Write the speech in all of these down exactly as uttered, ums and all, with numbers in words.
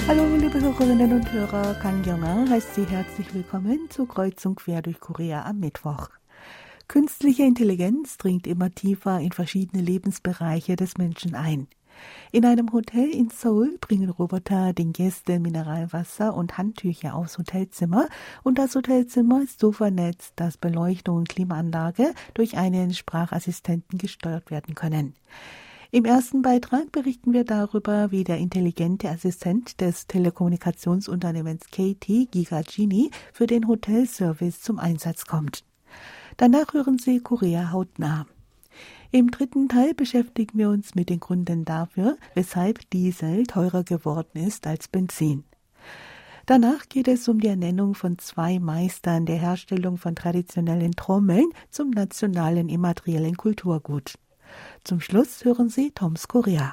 Hallo liebe Hörerinnen und Hörer, Kang Yong-ah heißt Sie herzlich willkommen zur Kreuzung quer durch Korea am Mittwoch. Künstliche Intelligenz dringt immer tiefer in verschiedene Lebensbereiche des Menschen ein. In einem Hotel in Seoul bringen Roboter den Gästen Mineralwasser und Handtücher aufs Hotelzimmer und das Hotelzimmer ist so vernetzt, dass Beleuchtung und Klimaanlage durch einen Sprachassistenten gesteuert werden können. Im ersten Beitrag berichten wir darüber, wie der intelligente Assistent des Telekommunikationsunternehmens K T, Giga Genie, für den Hotelservice zum Einsatz kommt. Danach hören Sie Korea hautnah. Im dritten Teil beschäftigen wir uns mit den Gründen dafür, weshalb Diesel teurer geworden ist als Benzin. Danach geht es um die Ernennung von zwei Meistern der Herstellung von traditionellen Trommeln zum nationalen immateriellen Kulturgut. Zum Schluss hören Sie Toms Korea.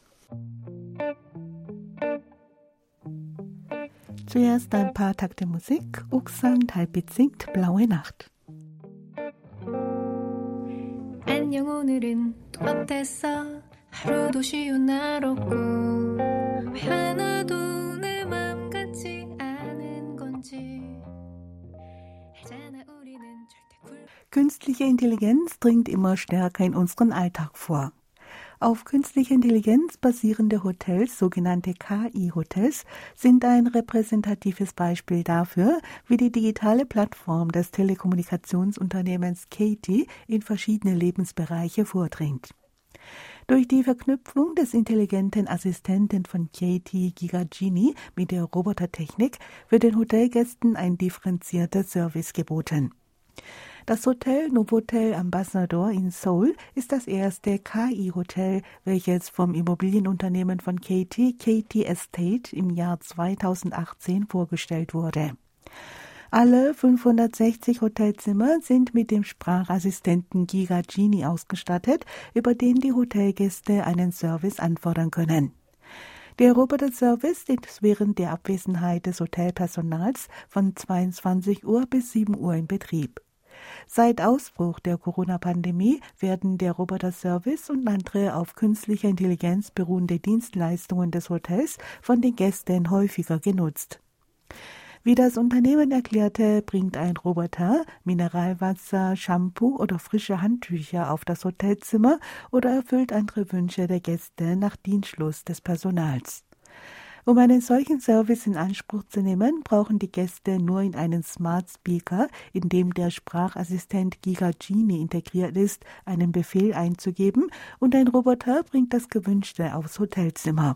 Zuerst ein paar Takte Musik. 옥상 달빛 singt Blaue Nacht. 안녕 오늘은 어땠어 하루도 쉬운 날 없고 왜 하나도 내 맘 같지 않은 건지 알잖아 우리는 절대 굴 Künstliche Intelligenz dringt immer stärker in unseren Alltag vor. Auf künstliche Intelligenz basierende Hotels, sogenannte K I-Hotels, sind ein repräsentatives Beispiel dafür, wie die digitale Plattform des Telekommunikationsunternehmens K T in verschiedene Lebensbereiche vordringt. Durch die Verknüpfung des intelligenten Assistenten von K T, Giga Genie, mit der Robotertechnik wird den Hotelgästen ein differenzierter Service geboten. Das Hotel Novotel Ambassador in Seoul ist das erste K I-Hotel, welches vom Immobilienunternehmen von K T, K T Estate, im Jahr zweitausendachtzehn vorgestellt wurde. Alle fünfhundertsechzig Hotelzimmer sind mit dem Sprachassistenten Giga Genie ausgestattet, über den die Hotelgäste einen Service anfordern können. Der Roboter-Service ist während der Abwesenheit des Hotelpersonals von zweiundzwanzig Uhr bis sieben Uhr in Betrieb. Seit Ausbruch der Corona-Pandemie werden der Roboter-Service und andere auf künstlicher Intelligenz beruhende Dienstleistungen des Hotels von den Gästen häufiger genutzt. Wie das Unternehmen erklärte, bringt ein Roboter Mineralwasser, Shampoo oder frische Handtücher auf das Hotelzimmer oder erfüllt andere Wünsche der Gäste nach Dienstschluss des Personals. Um einen solchen Service in Anspruch zu nehmen, brauchen die Gäste nur in einen Smart Speaker, in dem der Sprachassistent Giga Genie integriert ist, einen Befehl einzugeben und ein Roboter bringt das Gewünschte aufs Hotelzimmer.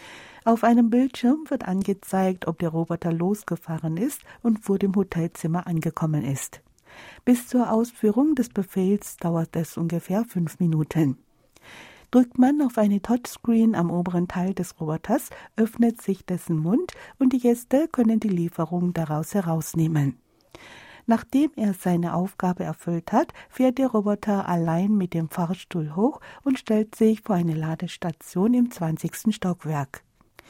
Auf einem Bildschirm wird angezeigt, ob der Roboter losgefahren ist und vor dem Hotelzimmer angekommen ist. Bis zur Ausführung des Befehls dauert es ungefähr fünf Minuten. Drückt man auf eine Touchscreen am oberen Teil des Roboters, öffnet sich dessen Mund und die Gäste können die Lieferung daraus herausnehmen. Nachdem er seine Aufgabe erfüllt hat, fährt der Roboter allein mit dem Fahrstuhl hoch und stellt sich vor eine Ladestation im zwanzigsten Stockwerk.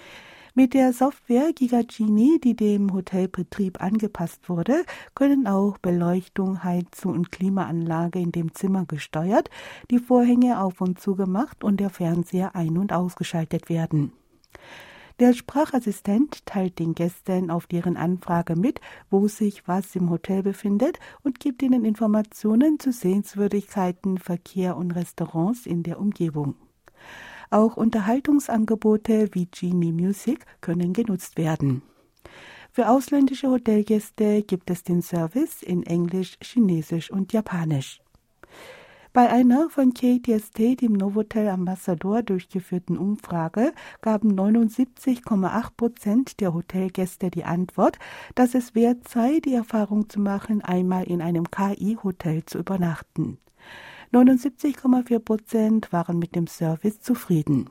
Mit der Software Giga Genie, die dem Hotelbetrieb angepasst wurde, können auch Beleuchtung, Heizung und Klimaanlage in dem Zimmer gesteuert, die Vorhänge auf und zu gemacht und der Fernseher ein- und ausgeschaltet werden. Der Sprachassistent teilt den Gästen auf deren Anfrage mit, wo sich was im Hotel befindet und gibt ihnen Informationen zu Sehenswürdigkeiten, Verkehr und Restaurants in der Umgebung. Auch Unterhaltungsangebote wie Genie Music können genutzt werden. Für ausländische Hotelgäste gibt es den Service in Englisch, Chinesisch und Japanisch. Bei einer von K T Estate im Novotel Ambassador durchgeführten Umfrage gaben neunundsiebzig Komma acht Prozent der Hotelgäste die Antwort, dass es wert sei, die Erfahrung zu machen, einmal in einem K I-Hotel zu übernachten. neunundsiebzig Komma vier Prozent waren mit dem Service zufrieden.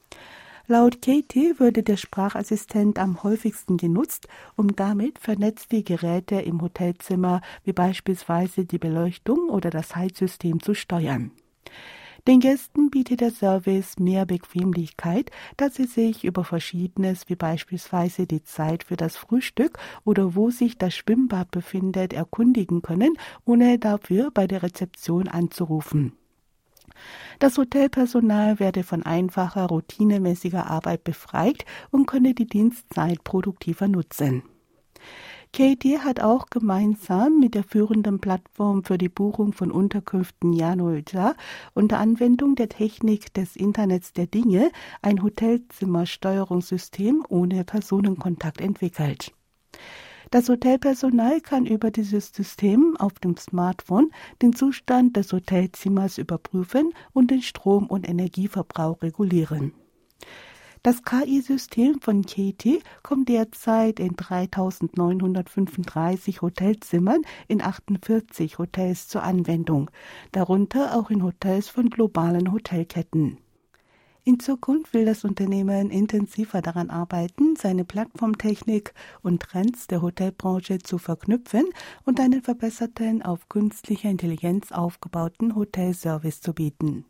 Laut K T würde der Sprachassistent am häufigsten genutzt, um damit vernetzte Geräte im Hotelzimmer wie beispielsweise die Beleuchtung oder das Heizsystem zu steuern. Den Gästen bietet der Service mehr Bequemlichkeit, da sie sich über Verschiedenes wie beispielsweise die Zeit für das Frühstück oder wo sich das Schwimmbad befindet, erkundigen können, ohne dafür bei der Rezeption anzurufen. Das Hotelpersonal werde von einfacher, routinemäßiger Arbeit befreit und könne die Dienstzeit produktiver nutzen. Katie hat auch gemeinsam mit der führenden Plattform für die Buchung von Unterkünften Yanolja unter Anwendung der Technik des Internets der Dinge ein Hotelzimmersteuerungssystem ohne Personenkontakt entwickelt. Das Hotelpersonal kann über dieses System auf dem Smartphone den Zustand des Hotelzimmers überprüfen und den Strom- und Energieverbrauch regulieren. Das K I-System von Katie kommt derzeit in dreitausendneunhundertfünfunddreißig Hotelzimmern in achtundvierzig Hotels zur Anwendung, darunter auch in Hotels von globalen Hotelketten. In Zukunft will das Unternehmen intensiver daran arbeiten, seine Plattformtechnik und Trends der Hotelbranche zu verknüpfen und einen verbesserten, auf künstlicher Intelligenz aufgebauten Hotelservice zu bieten.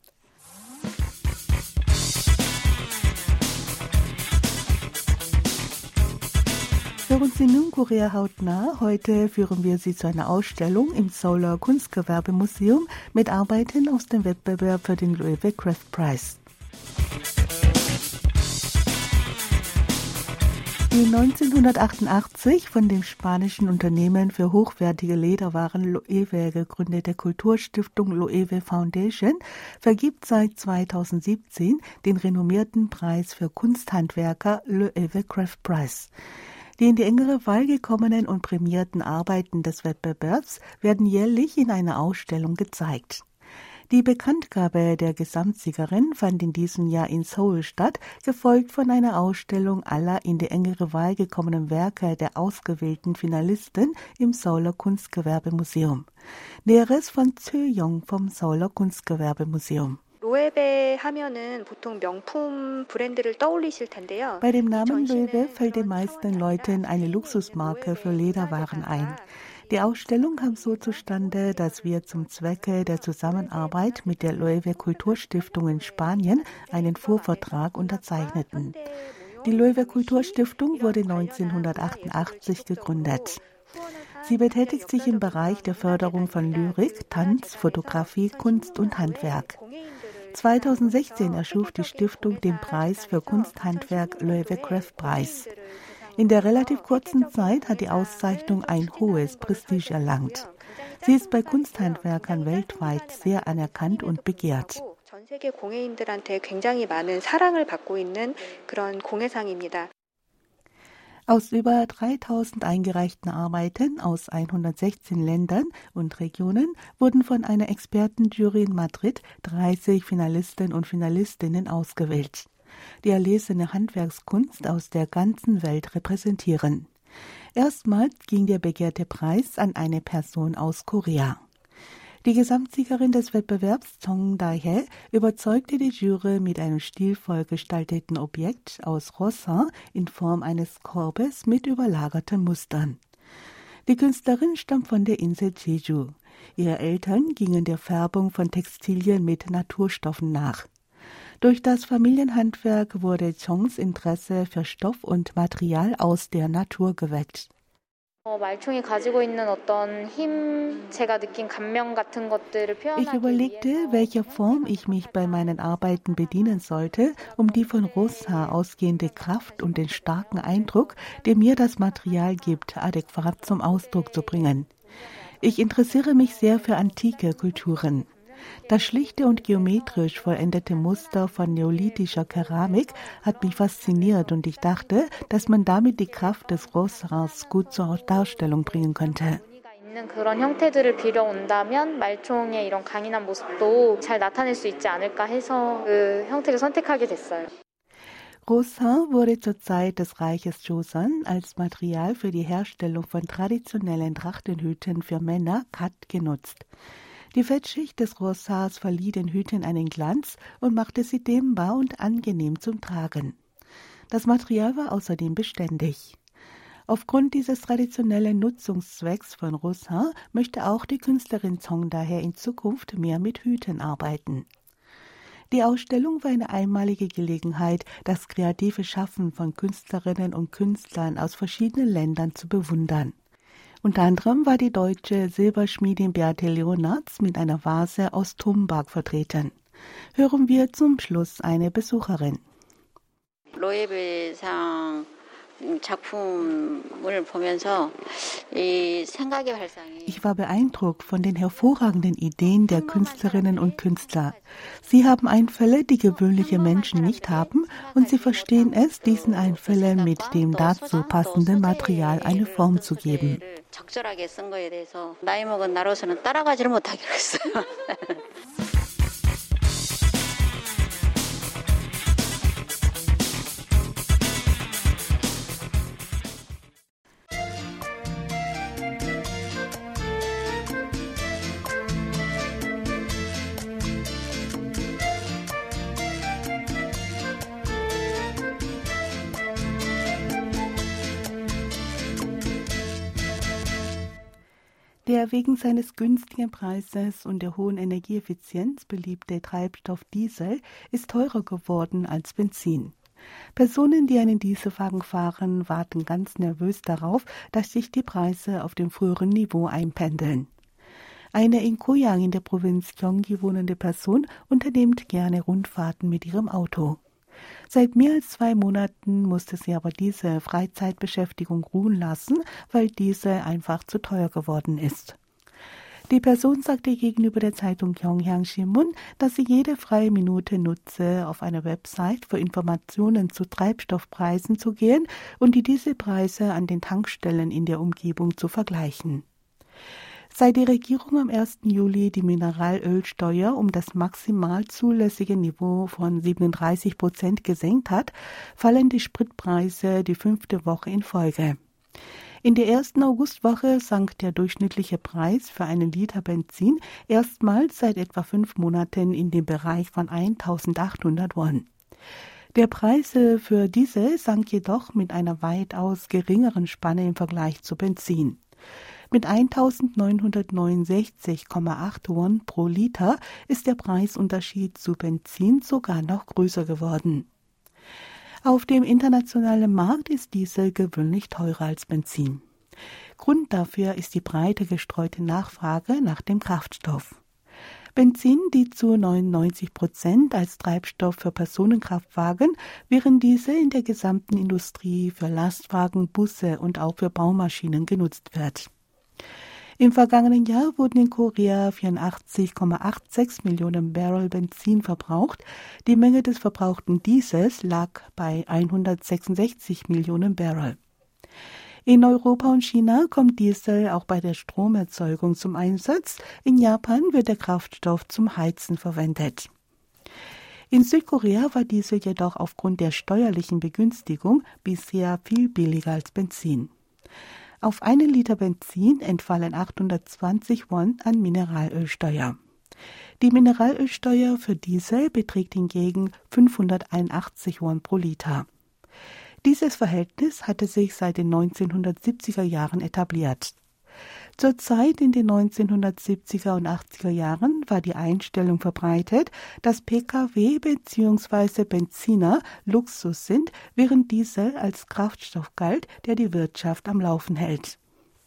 Hören Sie nun Korea hautnah. Heute führen wir Sie zu einer Ausstellung im Seouler Kunstgewerbemuseum mit Arbeiten aus dem Wettbewerb für den Loewe Craft Prize. Die neunzehnhundertachtundachtzig von dem spanischen Unternehmen für hochwertige Lederwaren Loewe gegründete Kulturstiftung Loewe Foundation vergibt seit zweitausendsiebzehn den renommierten Preis für Kunsthandwerker Loewe Craft Prize. Die in die engere Wahl gekommenen und prämierten Arbeiten des Wettbewerbs werden jährlich in einer Ausstellung gezeigt. Die Bekanntgabe der Gesamtsiegerin fand in diesem Jahr in Seoul statt, gefolgt von einer Ausstellung aller in die engere Wahl gekommenen Werke der ausgewählten Finalisten im Seouler Kunstgewerbemuseum. Näheres von Zö-Young vom Seouler Kunstgewerbemuseum. 로에베 하면은 보통 명품 브랜드를 떠올리실 텐데요. Bei dem Namen Loewe fällt den meisten Leuten eine Luxusmarke für Lederwaren ein. Die Ausstellung kam so zustande, dass wir zum Zwecke der Zusammenarbeit mit der Loewe Kulturstiftung in Spanien einen Vorvertrag unterzeichneten. Die Loewe Kulturstiftung wurde neunzehnhundertachtundachtzig gegründet. Sie betätigt sich im Bereich der Förderung von Lyrik, Tanz, Fotografie, Kunst und Handwerk. zweitausendsechzehn erschuf die Stiftung den Preis für Kunsthandwerk Loewe Craft Prize. In der relativ kurzen Zeit hat die Auszeichnung ein hohes Prestige erlangt. Sie ist bei Kunsthandwerkern weltweit sehr anerkannt und begehrt. 전 세계 공예인들한테 굉장히 많은 사랑을 받고 있는 그런 공예상입니다. Aus über dreitausend eingereichten Arbeiten aus hundertsechzehn Ländern und Regionen wurden von einer Expertenjury in Madrid dreißig Finalisten und Finalistinnen ausgewählt, die erlesene Handwerkskunst aus der ganzen Welt repräsentieren. Erstmals ging der begehrte Preis an eine Person aus Korea. Die Gesamtsiegerin des Wettbewerbs, Song Dae-hye, überzeugte die Jury mit einem stilvoll gestalteten Objekt aus Rosin in Form eines Korbes mit überlagerten Mustern. Die Künstlerin stammt von der Insel Jeju. Ihre Eltern gingen der Färbung von Textilien mit Naturstoffen nach. Durch das Familienhandwerk wurde Chongs Interesse für Stoff und Material aus der Natur geweckt. Ich überlegte, welcher Form ich mich bei meinen Arbeiten bedienen sollte, um die von Rosin ausgehende Kraft und den starken Eindruck, den mir das Material gibt, adäquat zum Ausdruck zu bringen. Ich interessiere mich sehr für antike Kulturen. Das schlichte und geometrisch vollendete Muster von neolithischer Keramik hat mich fasziniert und ich dachte, dass man damit die Kraft des Rosins gut zur Darstellung bringen könnte. 그런 형태들을 빌어온다면 말총의 이런 강인한 모습도 잘 나타낼 수 있지 않을까 해서 그 형태를 선택하게 됐어요. Rosin wurde zur Zeit des Reiches Joseon als Material für die Herstellung von traditionellen Trachtenhüten für Männer Kat genutzt. Die Fettschicht des Rosins verlieh den Hüten einen Glanz und machte sie dehnbar und angenehm zum Tragen. Das Material war außerdem beständig. Aufgrund dieses traditionellen Nutzungszwecks von Rosin möchte auch die Künstlerin Song daher in Zukunft mehr mit Hüten arbeiten. Die Ausstellung war eine einmalige Gelegenheit, das kreative Schaffen von Künstlerinnen und Künstlern aus verschiedenen Ländern zu bewundern. Unter anderem war die deutsche Silberschmiedin Beate Leonards mit einer Vase aus Tombak vertreten. Hören wir zum Schluss eine Besucherin. 로에베상 작품을 보면서 이 생각의 발상이 Ich war beeindruckt von den hervorragenden Ideen der Künstlerinnen und Künstler. Sie haben Einfälle, die gewöhnliche Menschen nicht haben, und sie verstehen es, diesen Einfällen mit dem dazu passenden Material eine Form zu geben. 적절하게 쓴 거에 대해서 나이 먹은 나로서는 따라가지를 못하기로 했어요. Der wegen seines günstigen Preises und der hohen Energieeffizienz beliebte Treibstoff Diesel ist teurer geworden als Benzin. Personen, die einen Dieselwagen fahren, warten ganz nervös darauf, dass sich die Preise auf dem früheren Niveau einpendeln. Eine in Goyang in der Provinz Gyeonggi wohnende Person unternimmt gerne Rundfahrten mit ihrem Auto. Seit mehr als zwei Monaten musste sie aber diese Freizeitbeschäftigung ruhen lassen, weil diese einfach zu teuer geworden ist. Die Person sagte gegenüber der Zeitung Gyeongyang Sinmun, dass sie jede freie Minute nutze, auf eine Website für Informationen zu Treibstoffpreisen zu gehen und die Dieselpreise an den Tankstellen in der Umgebung zu vergleichen. Seit die Regierung am ersten Juli die Mineralölsteuer um das maximal zulässige Niveau von siebenunddreißig Prozent gesenkt hat, fallen die Spritpreise die fünfte Woche in Folge. In der ersten Augustwoche sank der durchschnittliche Preis für einen Liter Benzin erstmals seit etwa fünf Monaten in den Bereich von eintausendachthundert Won. Der Preis für Diesel sank jedoch mit einer weitaus geringeren Spanne im Vergleich zu Benzin. Mit eintausendneunhundertneunundsechzig Komma acht Won pro Liter ist der Preisunterschied zu Benzin sogar noch größer geworden. Auf dem internationalen Markt ist Diesel gewöhnlich teurer als Benzin. Grund dafür ist die breite gestreute Nachfrage nach dem Kraftstoff. Benzin dient zu neunundneunzig Prozent als Treibstoff für Personenkraftwagen, während Diesel in der gesamten Industrie für Lastwagen, Busse und auch für Baumaschinen genutzt wird. Im vergangenen Jahr wurden in Korea vierundachtzig Komma sechsundachtzig Millionen Barrel Benzin verbraucht. Die Menge des verbrauchten Diesels lag bei hundertsechsundsechzig Millionen Barrel. In Europa und China kommt Diesel auch bei der Stromerzeugung zum Einsatz. In Japan wird der Kraftstoff zum Heizen verwendet. In Südkorea war Diesel jedoch aufgrund der steuerlichen Begünstigung bisher viel billiger als Benzin. Auf einen Liter Benzin entfallen achthundertzwanzig Won an Mineralölsteuer. Die Mineralölsteuer für Diesel beträgt hingegen fünfhunderteinundachtzig Won pro Liter. Dieses Verhältnis hatte sich seit den neunzehnhundertsiebziger Jahren etabliert. Zur Zeit in den neunzehnhundertsiebziger und achtziger Jahren war die Einstellung verbreitet, dass P K W bzw. Benziner Luxus sind, während Diesel als Kraftstoff galt, der die Wirtschaft am Laufen hält.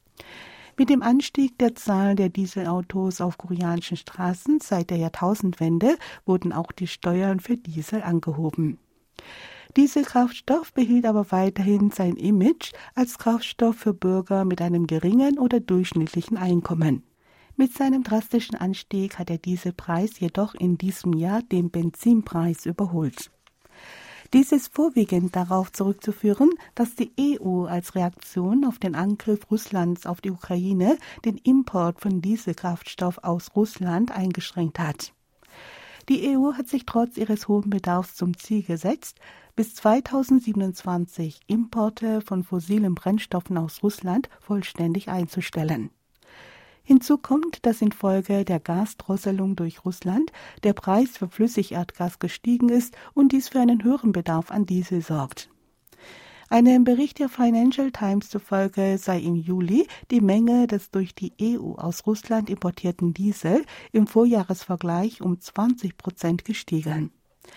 Mit dem Anstieg der Zahl der Dieselautos auf koreanischen Straßen seit der Jahrtausendwende wurden auch die Steuern für Diesel angehoben. Dieselkraftstoff behielt aber weiterhin sein Image als Kraftstoff für Bürger mit einem geringen oder durchschnittlichen Einkommen. Mit seinem drastischen Anstieg hat der Dieselpreis jedoch in diesem Jahr den Benzinpreis überholt. Dies ist vorwiegend darauf zurückzuführen, dass die E U als Reaktion auf den Angriff Russlands auf die Ukraine den Import von Dieselkraftstoff aus Russland eingeschränkt hat. Die E U hat sich trotz ihres hohen Bedarfs zum Ziel gesetzt, bis zweitausendsiebenundzwanzig Importe von fossilen Brennstoffen aus Russland vollständig einzustellen. Hinzu kommt, dass infolge der Gasdrosselung durch Russland der Preis für Flüssigerdgas gestiegen ist und dies für einen höheren Bedarf an Diesel sorgt. Einem Bericht der Financial Times zufolge sei im Juli die Menge des durch die E U aus Russland importierten Diesel im Vorjahresvergleich um zwanzig Prozent gestiegen.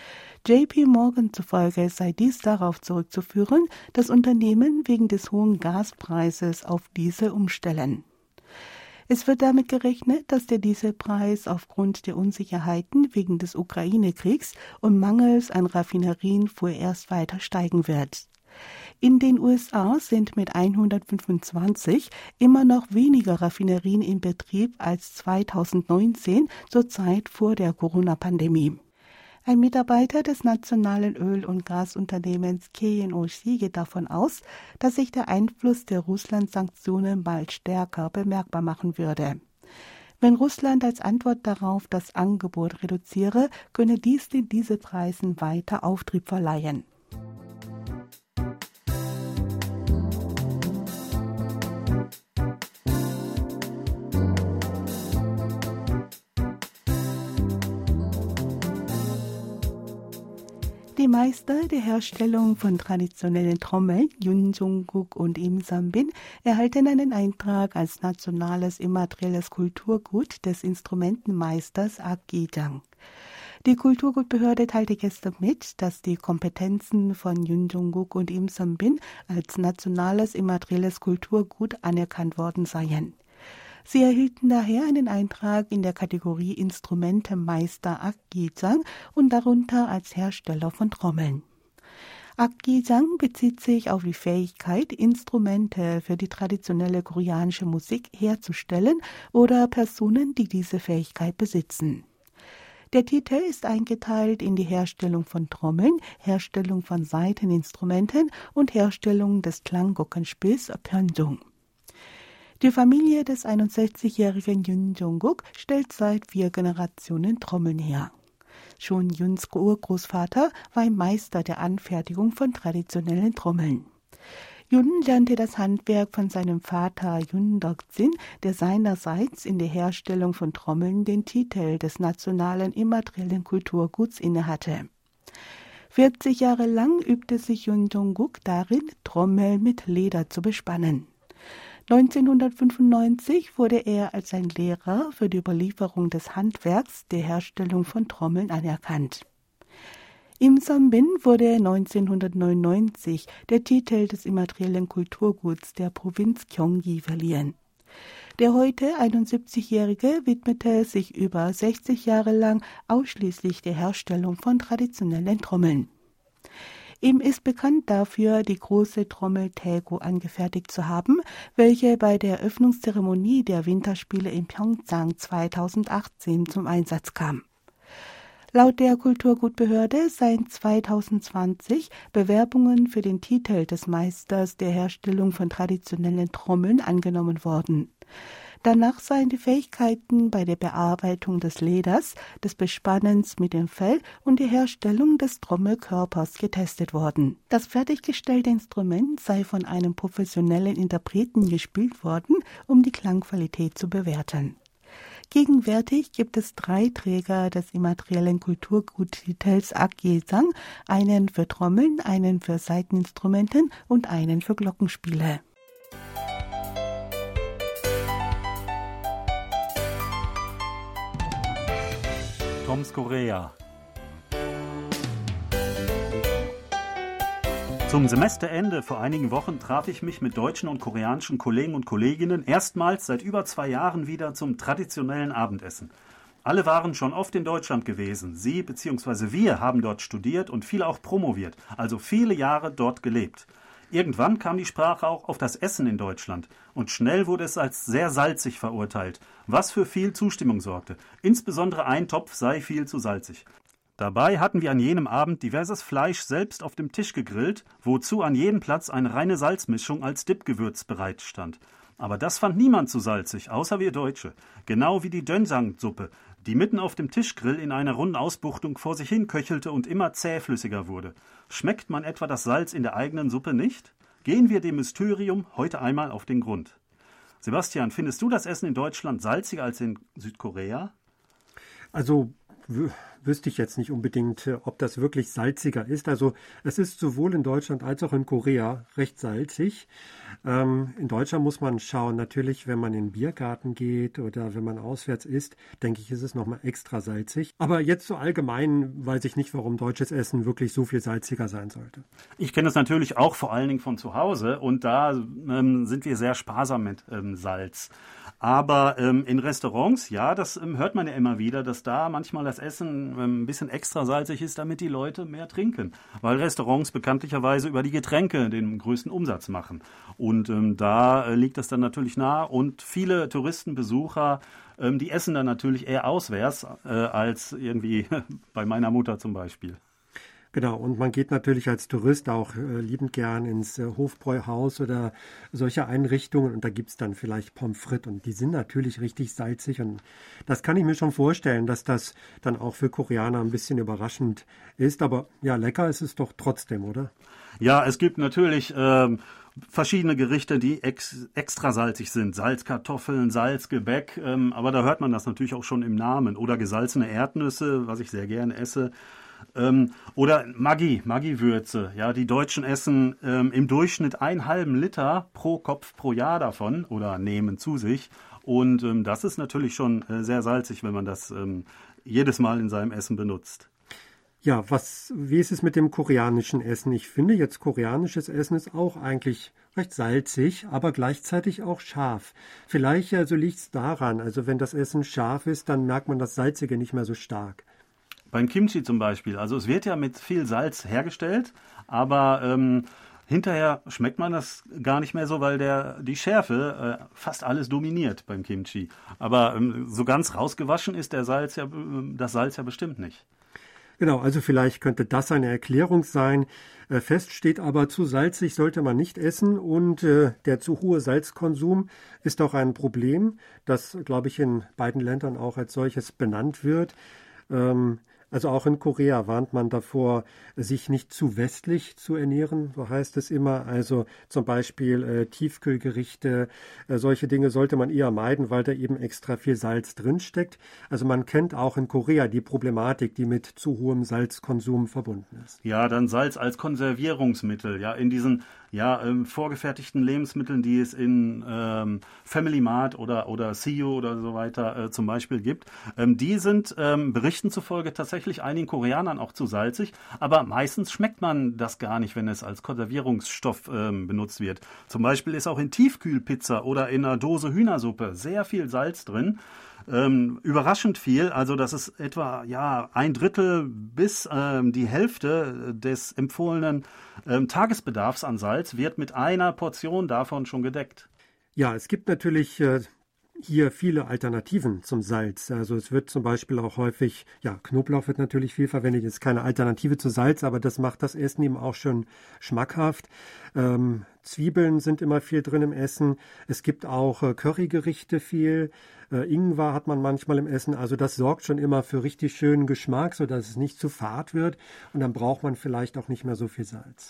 J P Morgan zufolge sei dies darauf zurückzuführen, dass Unternehmen wegen des hohen Gaspreises auf Diesel umstellen. Es wird damit gerechnet, dass der Dieselpreis aufgrund der Unsicherheiten wegen des Ukraine-Kriegs und Mangels an Raffinerien vorerst weiter steigen wird. In den U S A sind mit hundertfünfundzwanzig immer noch weniger Raffinerien in Betrieb als zweitausendneunzehn, zur Zeit vor der Corona-Pandemie. Ein Mitarbeiter des nationalen Öl- und Gasunternehmens K N O C geht davon aus, dass sich der Einfluss der Russland-Sanktionen bald stärker bemerkbar machen würde. Wenn Russland als Antwort darauf das Angebot reduziere, könne dies den Dieselpreisen weiter Auftrieb verleihen. Die Meister der Herstellung von traditionellen Trommeln, Yun Jong-guk und Im Sam-bin, erhalten einen Eintrag als nationales immaterielles Kulturgut des Instrumentenmeisters Ak-gi-jang. Die Kulturgutbehörde teilte gestern mit, dass die Kompetenzen von Yun Jong-guk und Im Sam-bin als nationales immaterielles Kulturgut anerkannt worden seien. Sie erhielten daher einen Eintrag in der Kategorie Instrumentenmeister Ak-gi-jang und darunter als Hersteller von Trommeln. Ak-gi-jang bezieht sich auf die Fähigkeit, Instrumente für die traditionelle koreanische Musik herzustellen oder Personen, die diese Fähigkeit besitzen. Der Titel ist eingeteilt in die Herstellung von Trommeln, Herstellung von Saiteninstrumenten und Herstellung des Klangglockenspiels Pyeonjong. Die Familie des einundsechzigjährigen Yun Jong-guk stellt seit vier Generationen Trommeln her. Schon Yuns Urgroßvater war ein Meister der Anfertigung von traditionellen Trommeln. Yun lernte das Handwerk von seinem Vater Yun Deok-jin, der seinerseits in der Herstellung von Trommeln den Titel des nationalen immateriellen Kulturguts innehatte. vierzig Jahre lang übte sich Yun Jong-guk darin, Trommeln mit Leder zu bespannen. neunzehnhundertfünfundneunzig wurde er als ein Lehrer für die Überlieferung des Handwerks der Herstellung von Trommeln anerkannt. Im Sam-bin wurde neunzehnhundertneunundneunzig der Titel des immateriellen Kulturguts der Provinz Gyeonggi verliehen. Der heute einundsiebzigjährige widmete sich über sechzig Jahre lang ausschließlich der Herstellung von traditionellen Trommeln. Ihm ist bekannt dafür, die große Trommel Taego angefertigt zu haben, welche bei der Eröffnungszeremonie der Winterspiele in Pyeongchang zweitausendachtzehn zum Einsatz kam. Laut der Kulturgutbehörde seien zweitausendzwanzig Bewerbungen für den Titel des Meisters der Herstellung von traditionellen Trommeln angenommen worden. Danach seien die Fähigkeiten bei der Bearbeitung des Leders, des Bespannens mit dem Fell und der Herstellung des Trommelkörpers getestet worden. Das fertiggestellte Instrument sei von einem professionellen Interpreten gespielt worden, um die Klangqualität zu bewerten. Gegenwärtig gibt es drei Träger des immateriellen Kulturguttitels Ak-gi-jang, einen für Trommeln, einen für Saiteninstrumenten und einen für Glockenspiele. Toms Korea. Zum Semesterende vor einigen Wochen traf ich mich mit deutschen und koreanischen Kollegen und Kolleginnen erstmals seit über zwei Jahren wieder zum traditionellen Abendessen. Alle waren schon oft in Deutschland gewesen. Sie bzw. wir haben dort studiert und viele auch promoviert, also viele Jahre dort gelebt. Irgendwann kam die Sprache auch auf das Essen in Deutschland und schnell wurde es als sehr salzig verurteilt, was für viel Zustimmung sorgte. Insbesondere ein Topf sei viel zu salzig. Dabei hatten wir an jenem Abend diverses Fleisch selbst auf dem Tisch gegrillt, wozu an jedem Platz eine reine Salzmischung als Dipgewürz bereit stand. Aber das fand niemand zu salzig, außer wir Deutsche. Genau wie die Doenjang-Suppe, die mitten auf dem Tischgrill in einer runden Ausbuchtung vor sich hin köchelte und immer zähflüssiger wurde. Schmeckt man etwa das Salz in der eigenen Suppe nicht? Gehen wir dem Mysterium heute einmal auf den Grund. Sebastian, findest du das Essen in Deutschland salziger als in Südkorea? Also wüsste ich jetzt nicht unbedingt, ob das wirklich salziger ist. Also es ist sowohl in Deutschland als auch in Korea recht salzig. Ähm, in Deutschland muss man schauen, natürlich, wenn man in den Biergarten geht oder wenn man auswärts isst, denke ich, ist es nochmal extra salzig. Aber jetzt so allgemein weiß ich nicht, warum deutsches Essen wirklich so viel salziger sein sollte. Ich kenne das natürlich auch vor allen Dingen von zu Hause und da ähm, sind wir sehr sparsam mit ähm, Salz. Aber ähm, in Restaurants, ja, das ähm, hört man ja immer wieder, dass da manchmal das Essen ähm, ein bisschen extra salzig ist, damit die Leute mehr trinken. Weil Restaurants bekanntlicherweise über die Getränke den größten Umsatz machen. Und ähm, da äh, liegt das dann natürlich nahe. Und viele Touristenbesucher, ähm, die essen dann natürlich eher auswärts äh, als irgendwie bei meiner Mutter zum Beispiel. Genau, und man geht natürlich als Tourist auch äh, liebend gern ins äh, Hofbräuhaus oder solche Einrichtungen und da gibt's dann vielleicht Pommes frites und die sind natürlich richtig salzig und das kann ich mir schon vorstellen, dass das dann auch für Koreaner ein bisschen überraschend ist, aber ja, lecker ist es doch trotzdem, oder? Ja, es gibt natürlich ähm, verschiedene Gerichte, die ex, extra salzig sind. Salzkartoffeln, Salzgebäck, ähm, aber da hört man das natürlich auch schon im Namen. Oder gesalzene Erdnüsse, was ich sehr gerne esse. Ähm, oder Maggi, Maggi-Würze. Ja, die Deutschen essen ähm, im Durchschnitt einen halben Liter pro Kopf pro Jahr davon oder nehmen zu sich. Und ähm, das ist natürlich schon äh, sehr salzig, wenn man das ähm, jedes Mal in seinem Essen benutzt. Ja, was, wie ist es mit dem koreanischen Essen? Ich finde jetzt, koreanisches Essen ist auch eigentlich recht salzig, aber gleichzeitig auch scharf. Vielleicht also liegt es daran, also wenn das Essen scharf ist, dann merkt man das Salzige nicht mehr so stark. Beim Kimchi zum Beispiel, also es wird ja mit viel Salz hergestellt, aber ähm, hinterher schmeckt man das gar nicht mehr so, weil der die Schärfe äh, fast alles dominiert beim Kimchi. Aber ähm, so ganz rausgewaschen ist der Salz ja, das Salz ja bestimmt nicht. Genau, also vielleicht könnte das eine Erklärung sein. Äh, fest steht aber, zu salzig sollte man nicht essen und äh, der zu hohe Salzkonsum ist auch ein Problem, das, glaube ich, in beiden Ländern auch als solches benannt wird. Ähm, Also auch in Korea warnt man davor, sich nicht zu westlich zu ernähren, so heißt es immer. Also zum Beispiel äh, Tiefkühlgerichte, äh, solche Dinge sollte man eher meiden, weil da eben extra viel Salz drinsteckt. Also man kennt auch in Korea die Problematik, die mit zu hohem Salzkonsum verbunden ist. Ja, dann Salz als Konservierungsmittel, ja, in diesen ja, ähm, vorgefertigten Lebensmitteln, die es in ähm, Family Mart oder, oder C U oder so weiter äh, zum Beispiel gibt. Ähm, die sind ähm, Berichten zufolge tatsächlich einigen Koreanern auch zu salzig, aber meistens schmeckt man das gar nicht, wenn es als Konservierungsstoff ähm, benutzt wird. Zum Beispiel ist auch in Tiefkühlpizza oder in einer Dose Hühnersuppe sehr viel Salz drin. Ähm, überraschend viel, also das ist etwa ja ein Drittel bis ähm, die Hälfte des empfohlenen ähm, Tagesbedarfs an Salz wird mit einer Portion davon schon gedeckt. Ja, es gibt natürlich äh, hier viele Alternativen zum Salz. Also es wird zum Beispiel auch häufig, ja, Knoblauch wird natürlich viel verwendet, ist keine Alternative zu Salz, aber das macht das Essen eben auch schon schmackhaft. Ähm, Zwiebeln sind immer viel drin im Essen. Es gibt auch äh, Currygerichte viel. Äh, Ingwer hat man manchmal im Essen. Also das sorgt schon immer für richtig schönen Geschmack, sodass es nicht zu fad wird. Und dann braucht man vielleicht auch nicht mehr so viel Salz.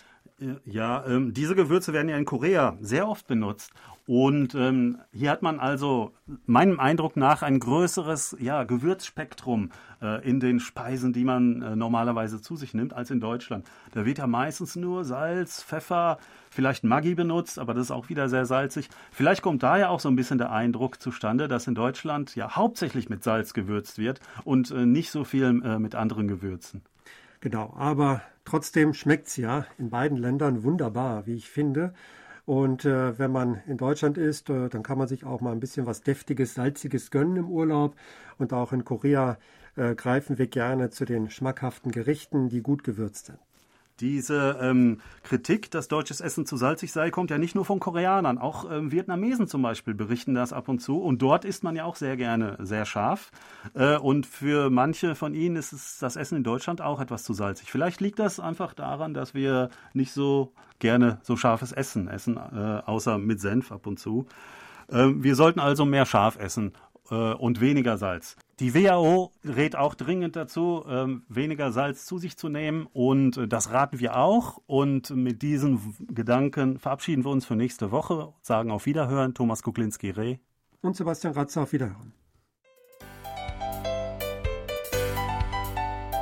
Ja, ähm, diese Gewürze werden ja in Korea sehr oft benutzt. Und ähm, hier hat man also meinem Eindruck nach ein größeres ja, Gewürzspektrum äh, in den Speisen, die man äh, normalerweise zu sich nimmt, als in Deutschland. Da wird ja meistens nur Salz, Pfeffer, vielleicht Maggi benutzt, aber das ist auch wieder sehr salzig. Vielleicht kommt daher auch so ein bisschen der Eindruck zustande, dass in Deutschland ja hauptsächlich mit Salz gewürzt wird und äh, nicht so viel äh, mit anderen Gewürzen. Genau, aber trotzdem schmeckt's ja in beiden Ländern wunderbar, wie ich finde. Und äh, wenn man in Deutschland ist, äh, dann kann man sich auch mal ein bisschen was Deftiges, Salziges gönnen im Urlaub. Und auch in Korea äh, greifen wir gerne zu den schmackhaften Gerichten, die gut gewürzt sind. Diese ähm, Kritik, dass deutsches Essen zu salzig sei, kommt ja nicht nur von Koreanern. Auch ähm, Vietnamesen zum Beispiel berichten das ab und zu. Und dort isst man ja auch sehr gerne sehr scharf. Äh, und für manche von ihnen ist es, das Essen in Deutschland auch etwas zu salzig. Vielleicht liegt das einfach daran, dass wir nicht so gerne so scharfes Essen essen, äh, außer mit Senf ab und zu. Äh, wir sollten also mehr scharf essen äh, und weniger Salz. Die W H O rät auch dringend dazu, ähm, weniger Salz zu sich zu nehmen und äh, das raten wir auch. Und mit diesen Gedanken verabschieden wir uns für nächste Woche, sagen auf Wiederhören, Thomas Kuklinski-Reh und Sebastian Ratzer, auf Wiederhören.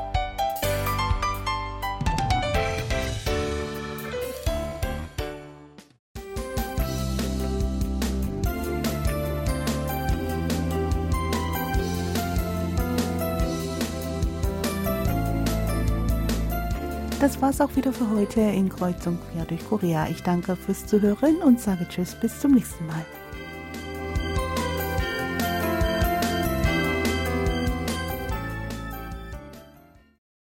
Das war's auch wieder für heute in Kreuz und Quer durch Korea. Ich danke fürs Zuhören und sage Tschüss, bis zum nächsten Mal.